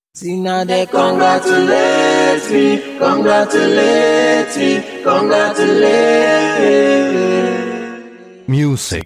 See now they congratulate me, congratulate me, congratulate me. Music.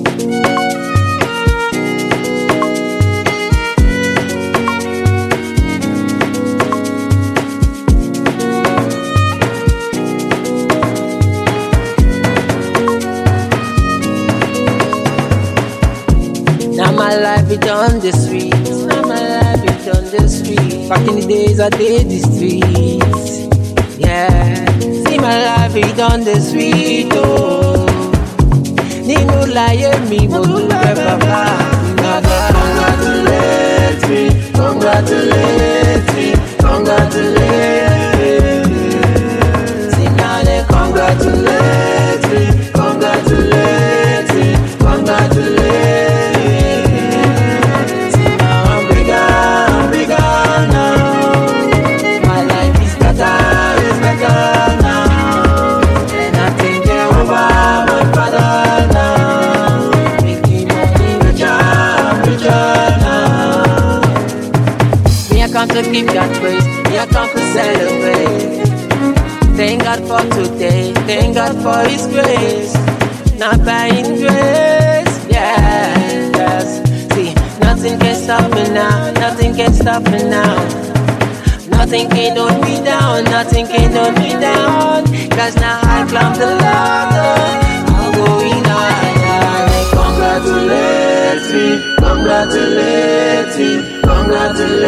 Now my life is on the streets. Now my life is on the streets. Back in the days I did the streets. Yeah. See my life is on the street. Oh. Nínú láyé mi mo dúpẹ́ bàbá. Congratulate me, congratulate me, congratulate me. See now they congratulate me, congratulate me, congratulate me. To give God praise, here come to celebrate. Thank God for today, thank God for His grace. Not by His grace, yes. See, nothing can stop me now, nothing can stop me now. Nothing can hold me down, nothing can hold me down. Cause now I climb the ladder, I'm going higher. Congratulate me, congratulate me, congratulate me.